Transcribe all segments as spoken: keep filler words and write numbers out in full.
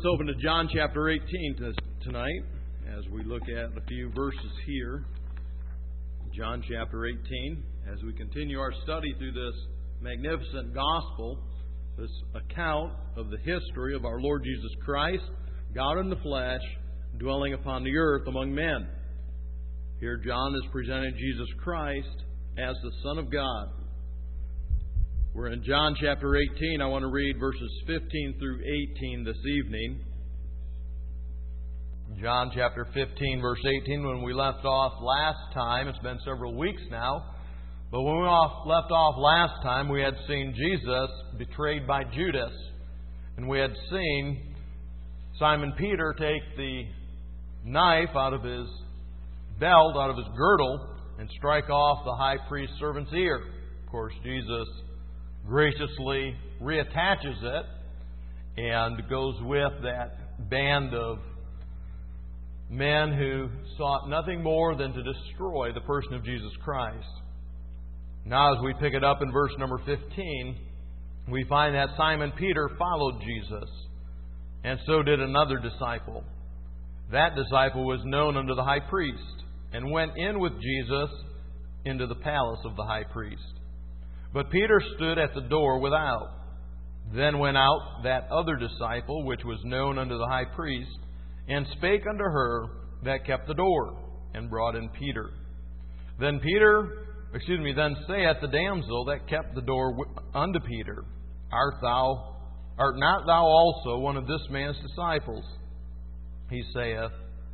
Let's open to John chapter eighteen tonight as we look at a few verses here. John chapter eighteen, as we continue our study through this magnificent gospel, this account of the history of our Lord Jesus Christ, God in the flesh, dwelling upon the earth among men. Here John is presenting Jesus Christ as the Son of God. We're in John chapter eighteen. I want to read verses fifteen through eighteen this evening. John chapter fifteen, verse eighteen. When we left off last time, it's been several weeks now, but when we left off last time, we had seen Jesus betrayed by Judas. And we had seen Simon Peter take the knife out of his belt, out of his girdle, and strike off the high priest's servant's ear. Of course, Jesus graciously reattaches it and goes with that band of men who sought nothing more than to destroy the person of Jesus Christ. Now, as we pick it up in verse number fifteen, we find that Simon Peter followed Jesus, and so did another disciple. That disciple was known unto the high priest, and went in with Jesus into the palace of the high priest. But Peter stood at the door without. Then went out that other disciple, which was known unto the high priest, and spake unto her that kept the door, and brought in Peter. Then Peter, excuse me, then saith the damsel that kept the door unto Peter, Art thou, art not thou also one of this man's disciples? He saith,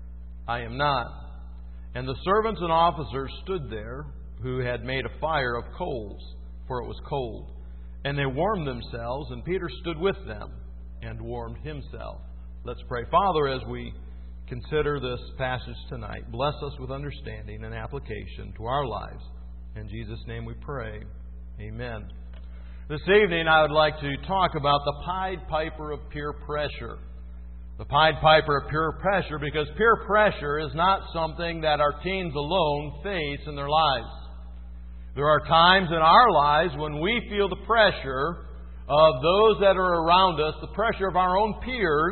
I am not. And the servants and officers stood there, who had made a fire of coals, for it was cold. And they warmed themselves, and Peter stood with them, and warmed himself. Let's pray. Father, as we consider this passage tonight, bless us with understanding and application to our lives. In Jesus' name we pray. Amen. This evening I would like to talk about the Pied Piper of peer pressure. The Pied Piper of peer pressure, because peer pressure is not something that our teens alone face in their lives. There are times in our lives when we feel the pressure of those that are around us, the pressure of our own peers,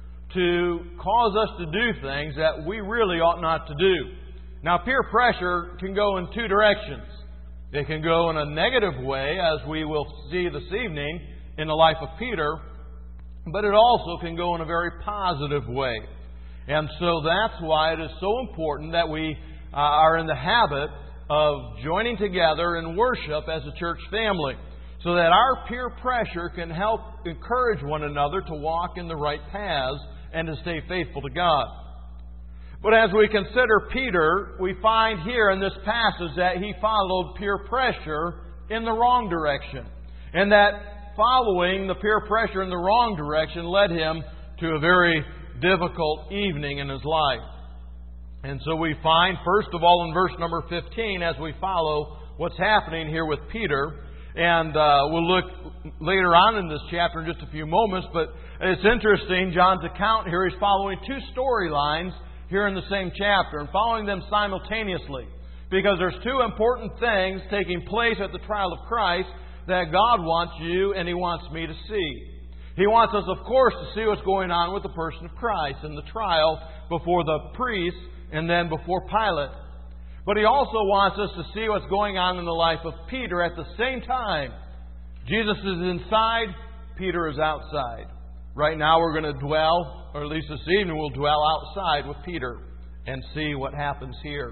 to cause us to do things that we really ought not to do. Now, peer pressure can go in two directions. It can go in a negative way, as we will see this evening in the life of Peter, but it also can go in a very positive way. And so that's why it is so important that we uh, are in the habit of joining together in worship as a church family, so that our peer pressure can help encourage one another to walk in the right paths and to stay faithful to God. But as we consider Peter, we find here in this passage that he followed peer pressure in the wrong direction, and that following the peer pressure in the wrong direction led him to a very difficult evening in his life. And so we find, first of all, in verse number fifteen, as we follow what's happening here with Peter, and uh, we'll look later on in this chapter in just a few moments, but it's interesting, John's account here, he's following two storylines here in the same chapter, and following them simultaneously, because there's two important things taking place at the trial of Christ that God wants you and He wants me to see. He wants us, of course, to see what's going on with the person of Christ in the trial before the priests and then before Pilate. But He also wants us to see what's going on in the life of Peter at the same time. Jesus is inside, Peter is outside. Right now we're going to dwell, or at least this evening we'll dwell outside with Peter and see what happens here.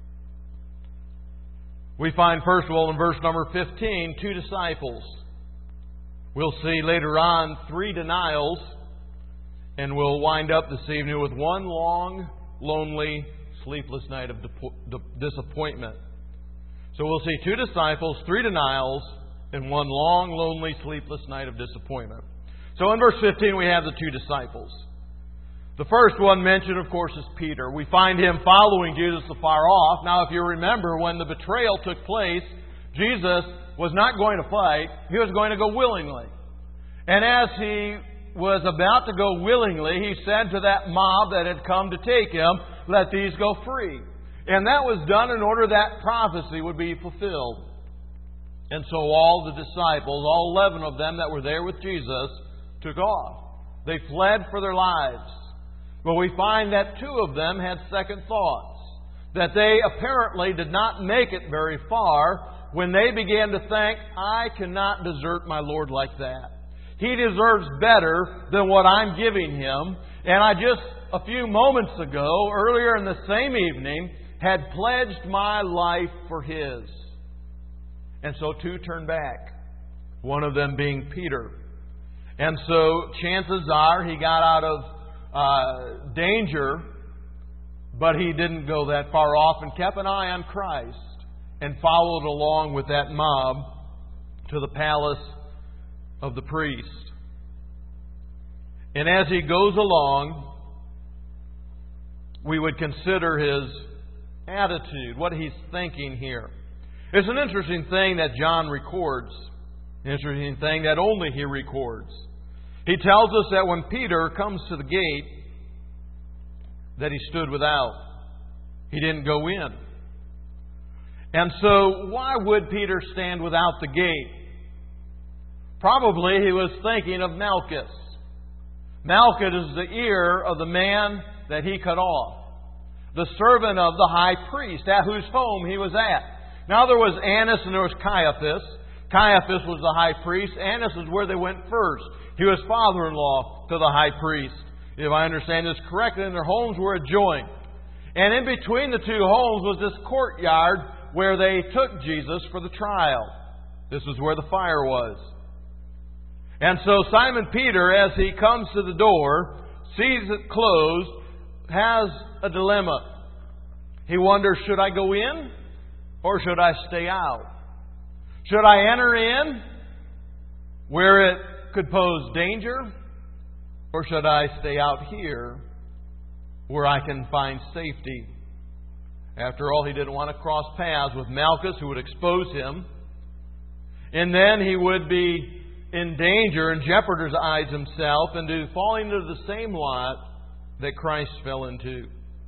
We find, first of all, in verse number fifteen, two disciples. We'll see later on three denials, and we'll wind up this evening with one long, lonely, sleepless night of disappointment. So we'll see two disciples, three denials, and one long, lonely, sleepless night of disappointment. So in verse fifteen we have the two disciples. The first one mentioned, of course, is Peter. We find him following Jesus afar off. Now, if you remember, when the betrayal took place, Jesus was not going to fight. He was going to go willingly. And as he was about to go willingly, he said to that mob that had come to take him, let these go free. And that was done in order that prophecy would be fulfilled. And so all the disciples, all eleven of them that were there with Jesus, took off. They fled for their lives. But we find that two of them had second thoughts. That they apparently did not make it very far when they began to think, I cannot desert my Lord like that. He deserves better than what I'm giving Him. And I just, a few moments ago, earlier in the same evening, had pledged my life for His. And so two turned back. One of them being Peter. And so chances are he got out of uh, danger, but he didn't go that far off and kept an eye on Christ and followed along with that mob to the palace of the priest. And as he goes along, we would consider his attitude, what he's thinking here. It's an interesting thing that John records. An interesting thing that only he records. He tells us that when Peter comes to the gate, that he stood without. He didn't go in. And so, why would Peter stand without the gate? Probably he was thinking of Malchus. Malchus is the ear of the man that he cut off. The servant of the high priest, at whose home he was at. Now there was Annas and there was Caiaphas. Caiaphas was the high priest. Annas is where they went first. He was father-in-law to the high priest, if I understand this correctly, and their homes were adjoined. And in between the two homes was this courtyard where they took Jesus for the trial. This is where the fire was. And so Simon Peter, as he comes to the door, sees it closed, has a dilemma. He wonders, should I go in or should I stay out? Should I enter in where it could pose danger, or should I stay out here where I can find safety? After all, he didn't want to cross paths with Malchus, who would expose him. And then he would be in danger and jeopardize himself into falling into the same lot that Christ fell into.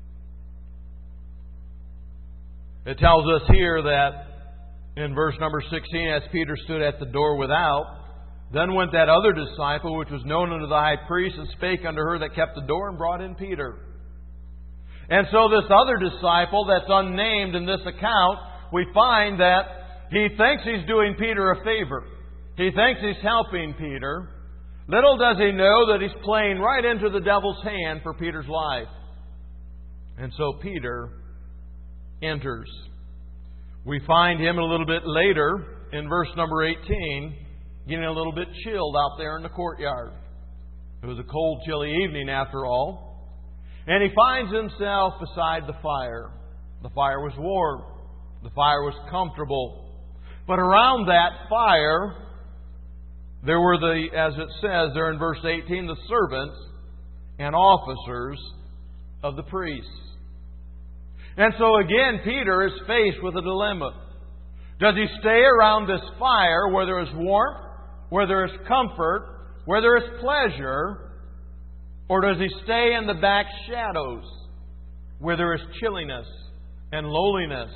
It tells us here that in verse number sixteen, as Peter stood at the door without, then went that other disciple, which was known unto the high priest, and spake unto her that kept the door, and brought in Peter. And so this other disciple that's unnamed in this account, we find that he thinks he's doing Peter a favor. He thinks he's helping Peter. Little does he know that he's playing right into the devil's hand for Peter's life. And so Peter enters. We find him a little bit later in verse number eighteen, getting a little bit chilled out there in the courtyard. It was a cold, chilly evening after all. And he finds himself beside the fire. The fire was warm. The fire was comfortable. But around that fire, there were the, as it says there in verse eighteen, the servants and officers of the priests. And so again, Peter is faced with a dilemma. Does he stay around this fire where there is warmth, where there is comfort, where there is pleasure, or does he stay in the back shadows where there is chilliness and lowliness?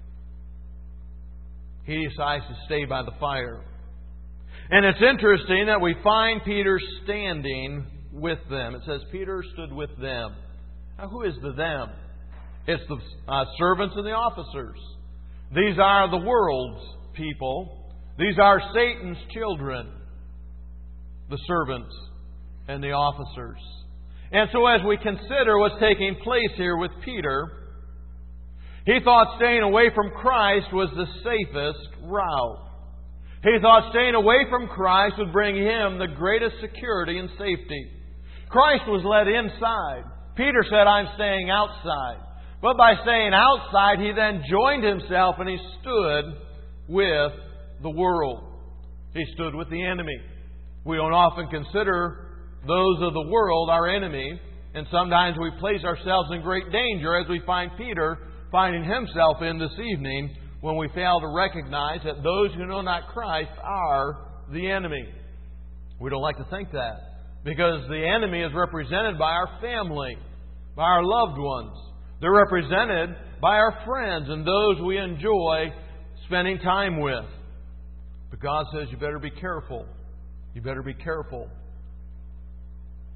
He decides to stay by the fire. And it's interesting that we find Peter standing with them. It says Peter stood with them. Now, who is the them? It's the uh, servants and the officers. These are the world's people. These are Satan's children. The servants and the officers. And so as we consider what's taking place here with Peter, he thought staying away from Christ was the safest route. He thought staying away from Christ would bring him the greatest security and safety. Christ was led inside. Peter said, I'm staying outside. But by staying outside, he then joined himself and he stood with the world. He stood with the enemy. We don't often consider those of the world our enemy, and sometimes we place ourselves in great danger, as we find Peter finding himself in this evening, when we fail to recognize that those who know not Christ are the enemy. We don't like to think that, because the enemy is represented by our family, by our loved ones. They're represented by our friends and those we enjoy spending time with. But God says you better be careful. You better be careful.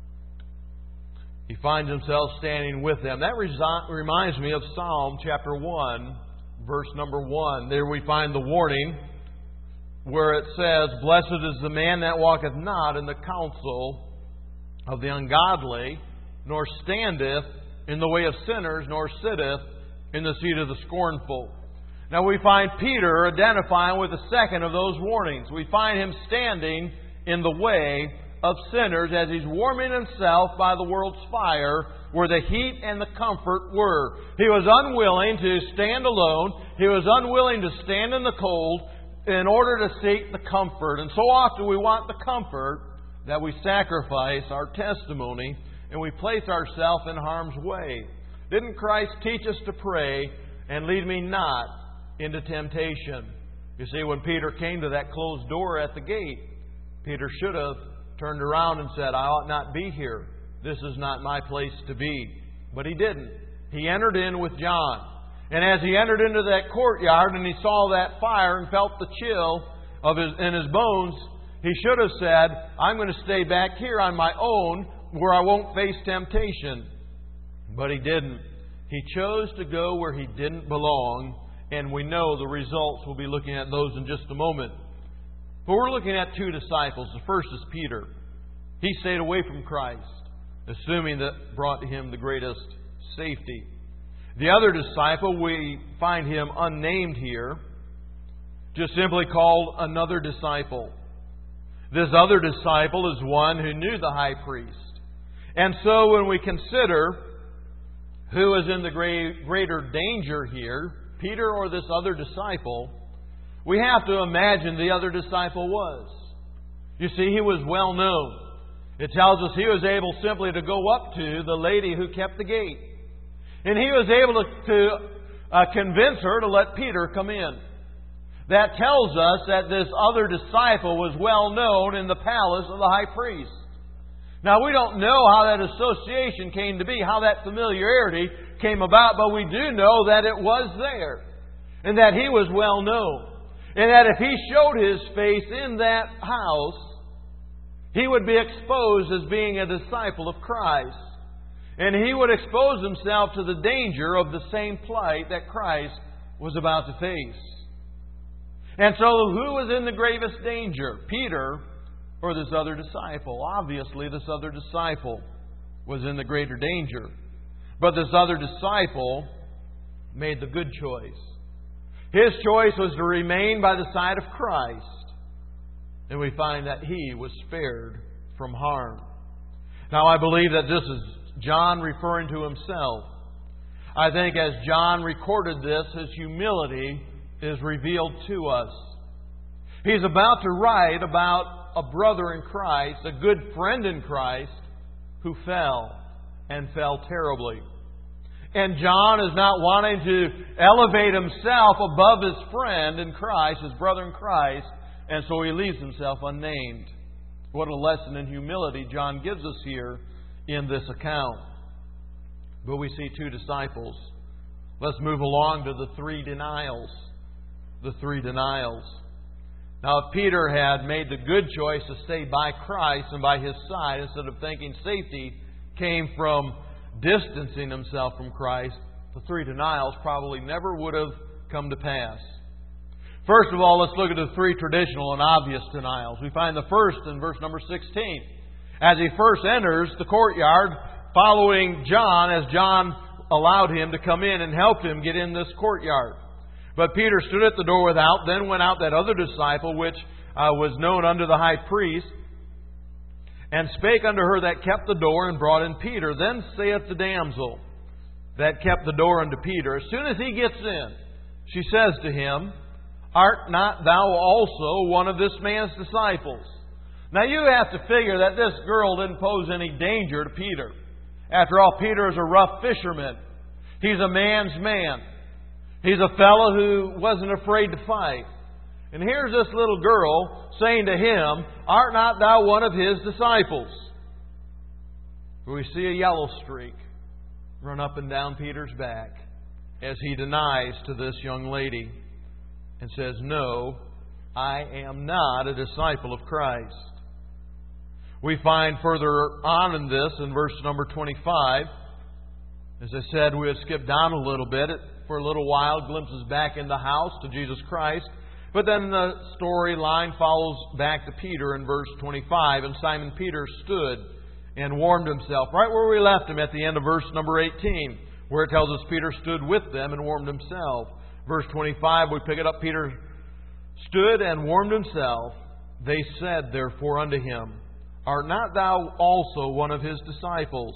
He finds himself standing with them. That resi- reminds me of Psalm chapter one, verse number one. There we find the warning where it says, "Blessed is the man that walketh not in the counsel of the ungodly, nor standeth in the way of sinners, nor sitteth in the seat of the scornful." Now we find Peter identifying with the second of those warnings. We find him standing in the way of sinners as he's warming himself by the world's fire where the heat and the comfort were. He was unwilling to stand alone. He was unwilling to stand in the cold in order to seek the comfort. And so often we want the comfort that we sacrifice our testimony and we place ourselves in harm's way. Didn't Christ teach us to pray, "And lead me not into temptation"? You see, when Peter came to that closed door at the gate, Peter should have turned around and said, "I ought not be here. This is not my place to be." But he didn't. He entered in with John. And as he entered into that courtyard and he saw that fire and felt the chill of his, in his bones, he should have said, "I'm going to stay back here on my own where I won't face temptation." But he didn't. He chose to go where he didn't belong, and we know the results. We'll be looking at those in just a moment. But we're looking at two disciples. The first is Peter. He stayed away from Christ, assuming that brought him the greatest safety. The other disciple, we find him unnamed here, just simply called another disciple. This other disciple is one who knew the high priest. And so when we consider who is in the greater danger here, Peter or this other disciple, we have to imagine the other disciple was. You see, he was well known. It tells us he was able simply to go up to the lady who kept the gate. And he was able to, to uh, convince her to let Peter come in. That tells us that this other disciple was well known in the palace of the high priest. Now, we don't know how that association came to be, how that familiarity came about, but we do know that it was there. And that he was well known. And that if he showed his face in that house, he would be exposed as being a disciple of Christ. And he would expose himself to the danger of the same plight that Christ was about to face. And so who was in the gravest danger? Peter or this other disciple? Obviously, this other disciple was in the greater danger. But this other disciple made the good choice. His choice was to remain by the side of Christ. And we find that he was spared from harm. Now, I believe that this is John referring to himself. I think as John recorded this, his humility is revealed to us. He's about to write about a brother in Christ, a good friend in Christ, who fell and fell terribly. And John is not wanting to elevate himself above his friend in Christ, his brother in Christ, and so he leaves himself unnamed. What a lesson in humility John gives us here in this account. But we see two disciples. Let's move along to the three denials. The three denials. Now, if Peter had made the good choice to stay by Christ and by His side, instead of thinking safety came from distancing himself from Christ, the three denials probably never would have come to pass. First of all, let's look at the three traditional and obvious denials. We find the first in verse number sixteen. As he first enters the courtyard, following John, as John allowed him to come in and helped him get in this courtyard. But Peter stood at the door without, then went out that other disciple, which uh, was known unto the high priest, and spake unto her that kept the door, and brought in Peter. Then saith the damsel that kept the door unto Peter, as soon as he gets in, she says to him, Art not thou also one of this man's disciples? Now you have to figure that this girl didn't pose any danger to Peter. After all, Peter is a rough fisherman. He's a man's man. He's a fellow who wasn't afraid to fight. And here's this little girl saying to him, Art not thou one of his disciples? We see a yellow streak run up and down Peter's back as he denies to this young lady and says, No, I am not a disciple of Christ. We find further on in this, in verse number twenty-five, as I said, we have skipped down a little bit for a little while, glimpses back in the house to Jesus Christ. But then the storyline follows back to Peter in verse twenty-five. And Simon Peter stood and warmed himself, right where we left him at the end of verse number eighteen, where it tells us Peter stood with them and warmed himself. Verse twenty-five, we pick it up, Peter stood and warmed himself. They said, therefore, unto him, art not thou also one of his disciples?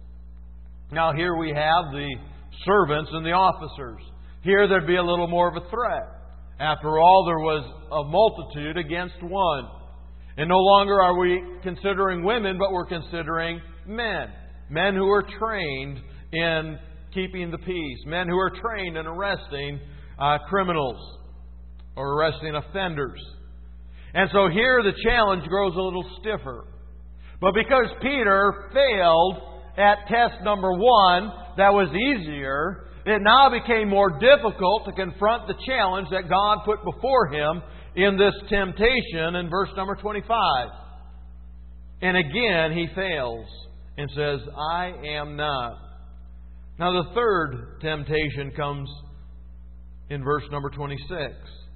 Now here we have the servants and the officers. Here there'd be a little more of a threat. After all, there was a multitude against one. And no longer are we considering women, but we're considering men. Men who are trained in keeping the peace. Men who are trained in arresting uh, criminals or arresting offenders. And so here the challenge grows a little stiffer. But because Peter failed at test number one, that was easier, it now became more difficult to confront the challenge that God put before him in this temptation in verse number twenty-five. And again he fails and says, I am not. Now the third temptation comes in verse number twenty-six.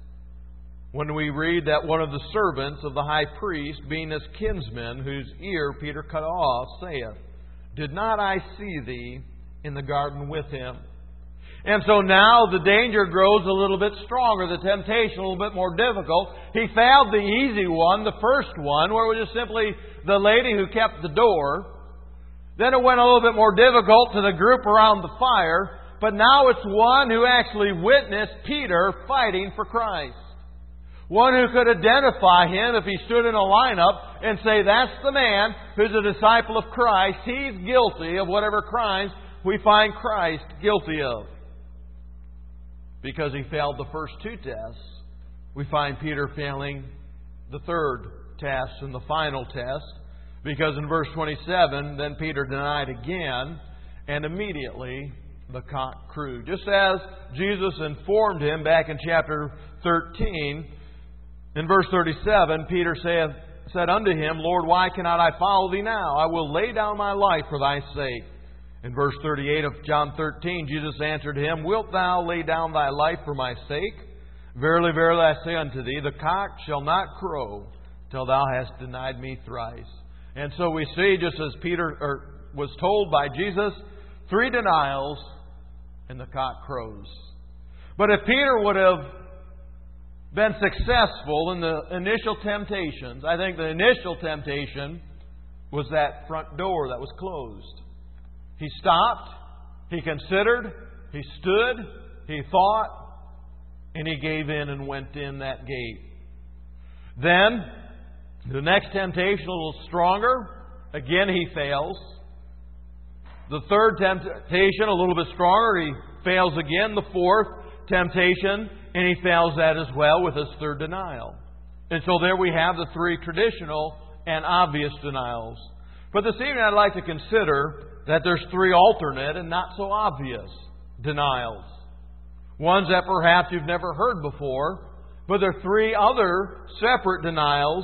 When we read that one of the servants of the high priest, being his kinsman, whose ear Peter cut off, saith, did not I see thee in the garden with him? And so now the danger grows a little bit stronger, the temptation a little bit more difficult. He failed the easy one, the first one, where it was just simply the lady who kept the door. Then it went a little bit more difficult to the group around the fire. But now it's one who actually witnessed Peter fighting for Christ. One who could identify him if he stood in a lineup and say, that's the man who's a disciple of Christ. He's guilty of whatever crimes we find Christ guilty of. Because he failed the first two tests, we find Peter failing the third test and the final test. Because in verse twenty-seven, then Peter denied again, and immediately the cock crew. Just as Jesus informed him back in chapter thirteen, in verse thirty-seven, Peter said, said unto him, Lord, why cannot I follow thee now? I will lay down my life for thy sake. In verse thirty-eight of John thirteen, Jesus answered him, wilt thou lay down thy life for my sake? Verily, verily, I say unto thee, the cock shall not crow till thou hast denied me thrice. And so we see, just as Peter or, was told by Jesus, three denials and the cock crows. But if Peter would have been successful in the initial temptations, I think the initial temptation was that front door that was closed. He stopped, he considered, he stood, he thought, and he gave in and went in that gate. Then, the next temptation, a little stronger. Again, he fails. The third temptation, a little bit stronger. He fails again. The fourth temptation, and he fails that as well with his third denial. And so there we have the three traditional and obvious denials. But this evening I'd like to consider that there's three alternate and not so obvious denials. Ones that perhaps you've never heard before, but there are three other separate denials.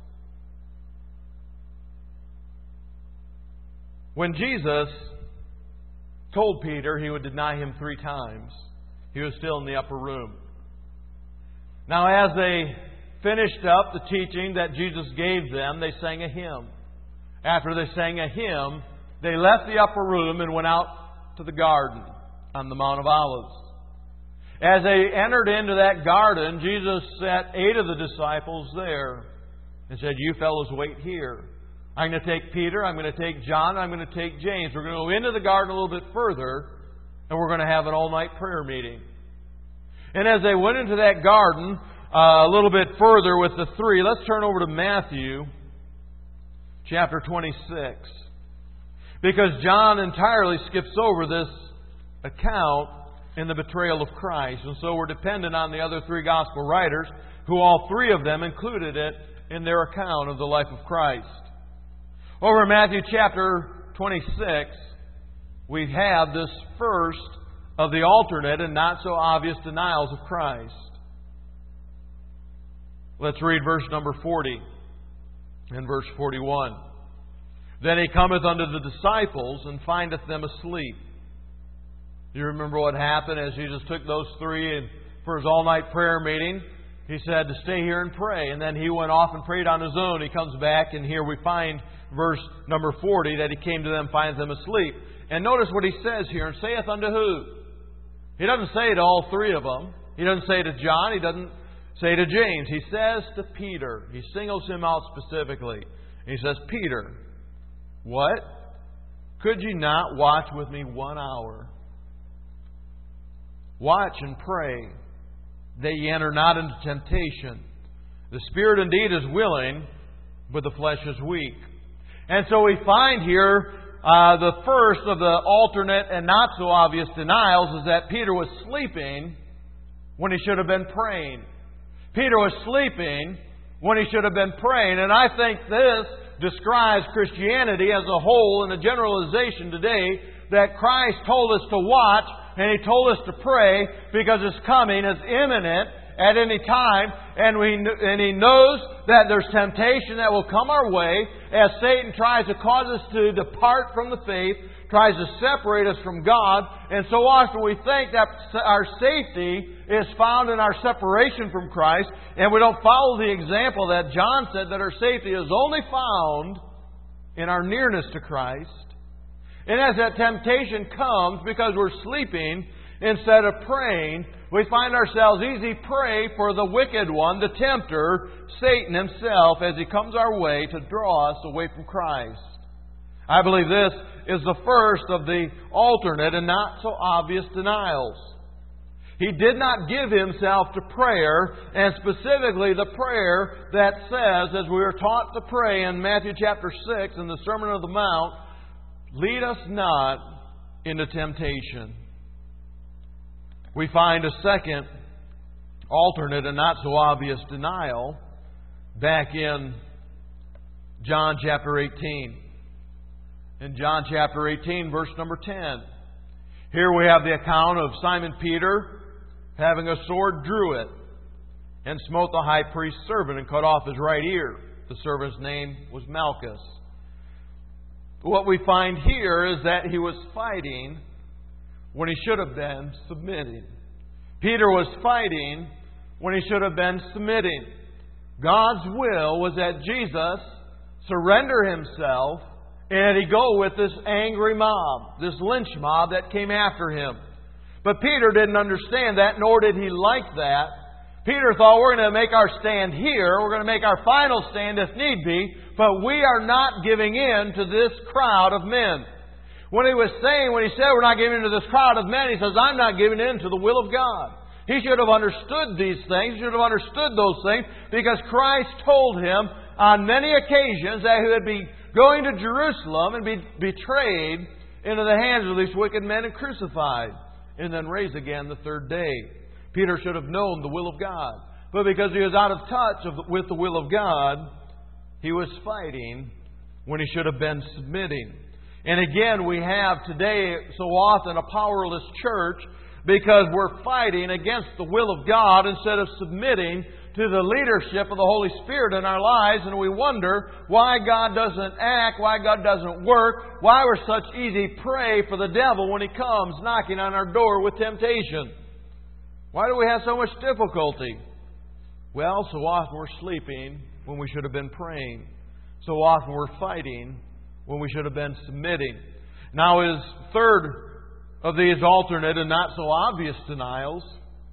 When Jesus told Peter he would deny Him three times, He was still in the upper room. Now, as they finished up the teaching that Jesus gave them, they sang a hymn. After they sang a hymn, they left the upper room and went out to the garden on the Mount of Olives. As they entered into that garden, Jesus set eight of the disciples there and said, you fellows wait here. I'm going to take Peter, I'm going to take John, I'm going to take James. We're going to go into the garden a little bit further, and we're going to have an all-night prayer meeting. And as they went into that garden uh, a little bit further with the three, let's turn over to Matthew chapter twenty-six. Because John entirely skips over this account in the betrayal of Christ. And so we're dependent on the other three gospel writers, who all three of them included it in their account of the life of Christ. Over in Matthew chapter twenty-six, we have this first of the alternate and not so obvious denials of Christ. Let's read verse number forty and verse forty-one. Then he cometh unto the disciples, and findeth them asleep. You remember what happened as Jesus took those three and for his all-night prayer meeting? He said to stay here and pray. And then he went off and prayed on his own. He comes back, and here we find verse number forty, that he came to them, finds them asleep. And notice what he says here, and saith unto who? He doesn't say to all three of them. He doesn't say to John. He doesn't say to James. He says to Peter. He singles him out specifically. He says, Peter, what? Could you not watch with me one hour? Watch and pray, that ye enter not into temptation. The spirit indeed is willing, but the flesh is weak. And so we find here uh, the first of the alternate and not so obvious denials is that Peter was sleeping when he should have been praying. Peter was sleeping when he should have been praying. And I think this describes Christianity as a whole and a generalization today, that Christ told us to watch and He told us to pray because His coming is imminent at any time, and we and He knows that there's temptation that will come our way as Satan tries to cause us to depart from the faith, tries to separate us from God. And so often we think that our safety is found in our separation from Christ, and we don't follow the example that John said that our safety is only found in our nearness to Christ. And as that temptation comes, because we're sleeping instead of praying, we find ourselves easy prey for the wicked one, the tempter, Satan himself, as he comes our way to draw us away from Christ. I believe this is the first of the alternate and not so obvious denials. He did not give Himself to prayer, and specifically the prayer that says, as we were taught to pray in Matthew chapter six in the Sermon on the Mount, lead us not into temptation. We find a second alternate and not so obvious denial back in John chapter eighteen. In John chapter eighteen, verse number ten. Here we have the account of Simon Peter having a sword, drew it, and smote the high priest's servant and cut off his right ear. The servant's name was Malchus. What we find here is that he was fighting when he should have been submitting. Peter was fighting when he should have been submitting. God's will was that Jesus surrender Himself and He go with this angry mob, this lynch mob that came after Him. But Peter didn't understand that, nor did he like that. Peter thought, we're going to make our stand here. We're going to make our final stand if need be. But we are not giving in to this crowd of men. When he was saying, when he said we're not giving in to this crowd of men, he says, I'm not giving in to the will of God. He should have understood these things. He should have understood those things, because Christ told him on many occasions that he would be going to Jerusalem and be betrayed into the hands of these wicked men and crucified, and then raised again the third day. Peter should have known the will of God. But because he was out of touch with the will of God, he was fighting when he should have been submitting. And again, we have today so often a powerless church because we're fighting against the will of God instead of submitting to the leadership of the Holy Spirit in our lives. And we wonder why God doesn't act, why God doesn't work, why we're such easy prey for the devil when he comes knocking on our door with temptation. Why do we have so much difficulty? Well, so often we're sleeping when we should have been praying. So often we're fighting when we should have been submitting. Now, his third of these alternate and not so obvious denials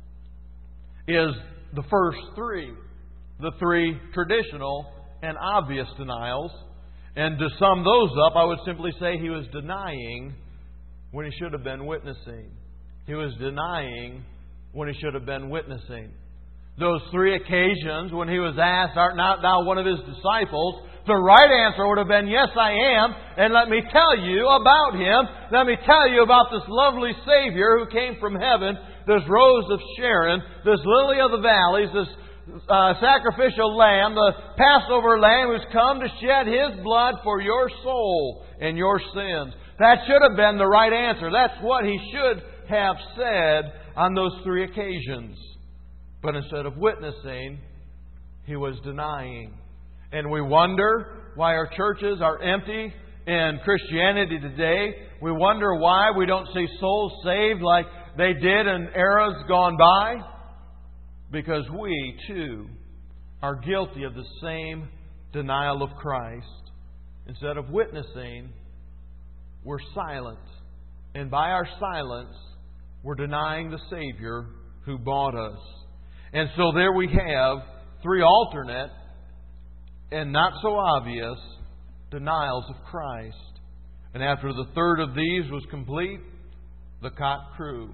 is the first three. The three traditional and obvious denials. And to sum those up, I would simply say he was denying when he should have been witnessing. He was denying when he should have been witnessing. Those three occasions when he was asked, art not thou one of his disciples? The right answer would have been, yes, I am. And let me tell you about Him. Let me tell you about this lovely Savior who came from heaven, this Rose of Sharon, this Lily of the Valleys, this uh, sacrificial lamb, the Passover lamb who's come to shed His blood for your soul and your sins. That should have been the right answer. That's what he should have said on those three occasions. But instead of witnessing, he was denying. And we wonder why our churches are empty in Christianity today, we wonder why we don't see souls saved like they did in eras gone by. Because we, too, are guilty of the same denial of Christ. Instead of witnessing, we're silent. And by our silence, we're denying the Savior who bought us. And so there we have three alternate and not so obvious denials of Christ. And after the third of these was complete, the cock crew.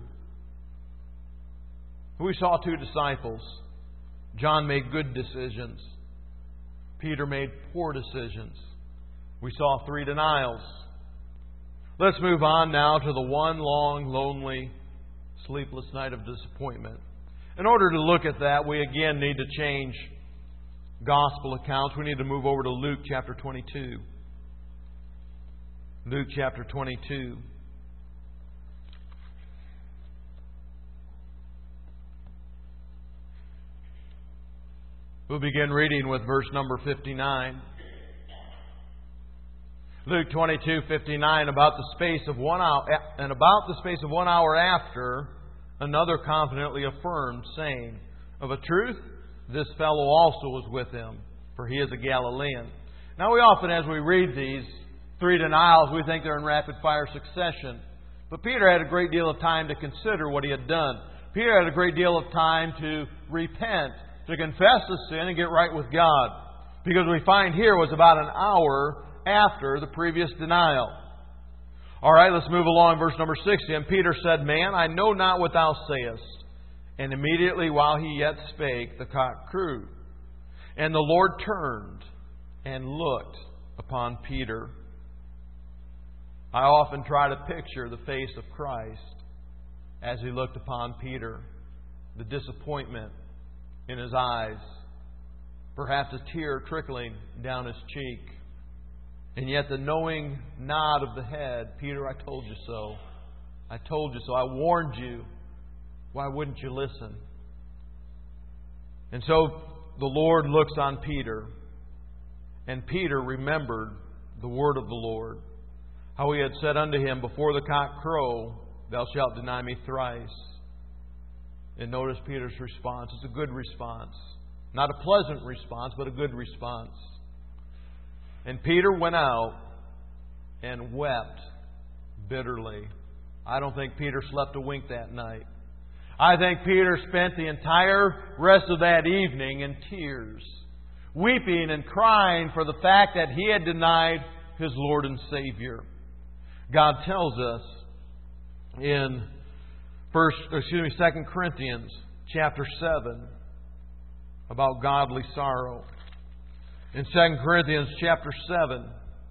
We saw two disciples. John made good decisions. Peter made poor decisions. We saw three denials. Let's move on now to the one long, lonely, sleepless night of disappointment. In order to look at that, we again need to change gospel accounts. We need to move over to Luke chapter twenty-two. Luke chapter twenty-two. We'll begin reading with verse number fifty-nine. Luke twenty-two fifty-nine. About the space of one hour, and about the space of one hour after, another confidently affirmed, saying, "Of a truth, this fellow also was with him, for he is a Galilean." Now, we often, as we read these three denials, we think they're in rapid fire succession. But Peter had a great deal of time to consider what he had done. Peter had a great deal of time to repent, to confess the sin and get right with God. Because we find here was about an hour after the previous denial. All right, let's move along. Verse number sixty. And Peter said, "Man, I know not what thou sayest." And immediately while he yet spake, the cock crew. And the Lord turned and looked upon Peter. I often try to picture the face of Christ as He looked upon Peter. The disappointment in His eyes. Perhaps a tear trickling down His cheek. And yet the knowing nod of the head, "Peter, I told you so. I told you so. I warned you. Why wouldn't you listen?" And so the Lord looks on Peter. And Peter remembered the word of the Lord. How He had said unto him, "Before the cock crow, thou shalt deny me thrice." And notice Peter's response. It's a good response. Not a pleasant response, but a good response. And Peter went out and wept bitterly. I don't think Peter slept a wink that night. I think Peter spent the entire rest of that evening in tears, weeping and crying for the fact that he had denied his Lord and Savior. God tells us in First, excuse me, Second Corinthians chapter seven about godly sorrow. In Second Corinthians chapter seven,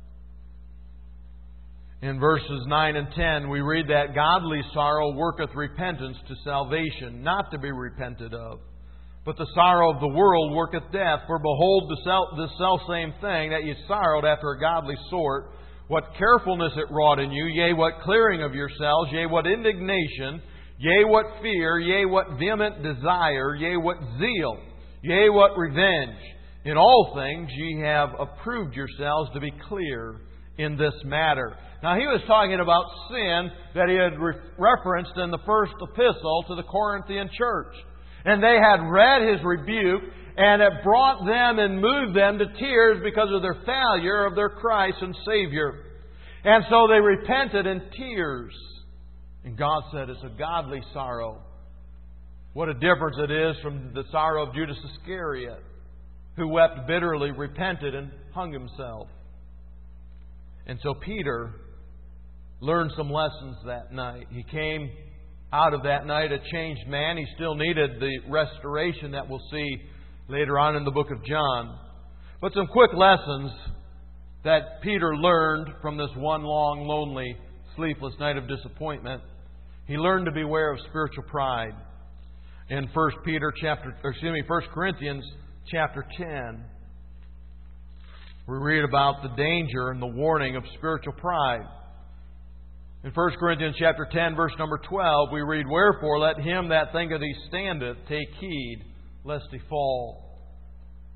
in verses nine and ten, we read that godly sorrow worketh repentance to salvation, not to be repented of. But the sorrow of the world worketh death. For behold, the self, the selfsame thing that ye sorrowed after a godly sort, what carefulness it wrought in you, yea, what clearing of yourselves, yea, what indignation, yea, what fear, yea, what vehement desire, yea, what zeal, yea, what revenge. In all things ye have approved yourselves to be clear in this matter. Now, he was talking about sin that he had re- referenced in the first epistle to the Corinthian church. And they had read his rebuke, and it brought them and moved them to tears because of their failure of their Christ and Savior. And so they repented in tears. And God said it's a godly sorrow. What a difference it is from the sorrow of Judas Iscariot, who wept bitterly, repented, and hung himself. And so Peter learned some lessons that night. He came out of that night a changed man. He still needed the restoration that we'll see later on in the book of John. But some quick lessons that Peter learned from this one long, lonely, sleepless night of disappointment. He learned to beware of spiritual pride. In First Peter chapter, or excuse me, First Corinthians chapter ten, we read about the danger and the warning of spiritual pride. In First Corinthians chapter ten, verse number twelve, we read, "Wherefore let him that thinketh he standeth take heed, lest he fall."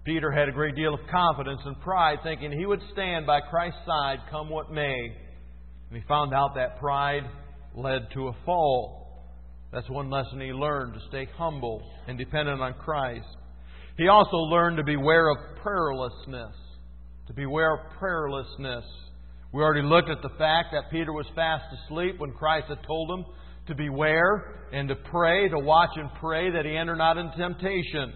Peter had a great deal of confidence and pride, thinking he would stand by Christ's side come what may. And he found out that pride led to a fall. That's one lesson he learned, to stay humble and dependent on Christ. He also learned to beware of prayerlessness. To beware of prayerlessness. We already looked at the fact that Peter was fast asleep when Christ had told him to beware and to pray, to watch and pray that he enter not into temptation.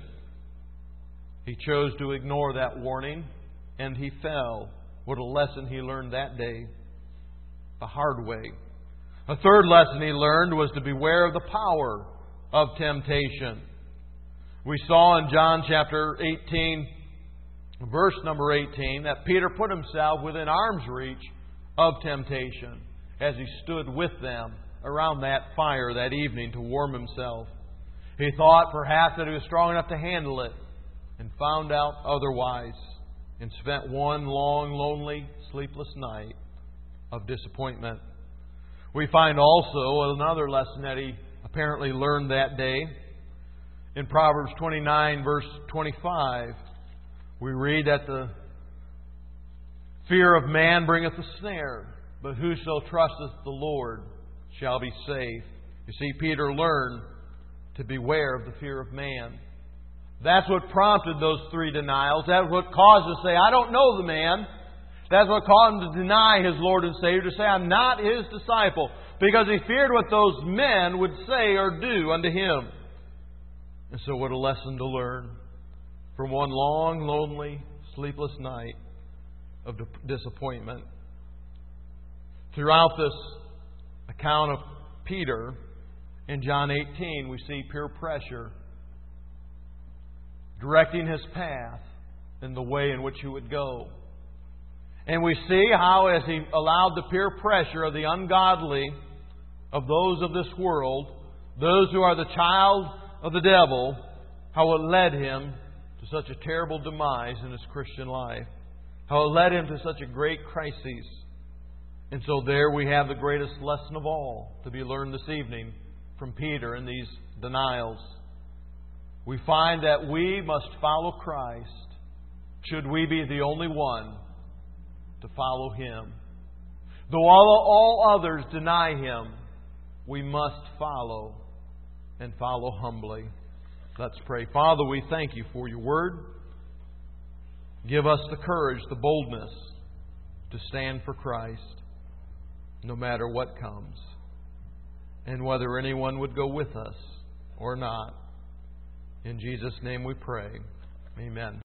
He chose to ignore that warning, and he fell. What a lesson he learned that day, the hard way. A third lesson he learned was to beware of the power of temptation. We saw in John chapter eighteen, verse number eighteen, that Peter put himself within arm's reach of temptation as he stood with them around that fire that evening to warm himself. He thought perhaps that he was strong enough to handle it, and found out otherwise, and spent one long, lonely, sleepless night of disappointment. We find also another lesson that he apparently learned that day. In Proverbs twenty-nine, verse twenty-five, we read that the fear of man bringeth a snare, but whoso trusteth the Lord shall be safe. You see, Peter learned to beware of the fear of man. That's what prompted those three denials. That's what caused him to say, I don't know the man. That's what caused him to deny his Lord and Savior, to say, I'm not His disciple. Because he feared what those men would say or do unto him. And so what a lesson to learn from one long, lonely, sleepless night of disappointment. Throughout this account of Peter, in John eighteen, we see peer pressure directing his path in the way in which he would go. And we see how, as he allowed the peer pressure of the ungodly, of those of this world, those who are the child of the devil, how it led him to such a terrible demise in his Christian life. How it led him to such a great crisis. And so there we have the greatest lesson of all to be learned this evening from Peter in these denials. We find that we must follow Christ should we be the only one to follow Him. Though all, all others deny Him, we must follow and follow humbly. Let's pray. Father, we thank You for Your Word. Give us the courage, the boldness to stand for Christ no matter what comes, and whether anyone would go with us or not. In Jesus' name we pray. Amen.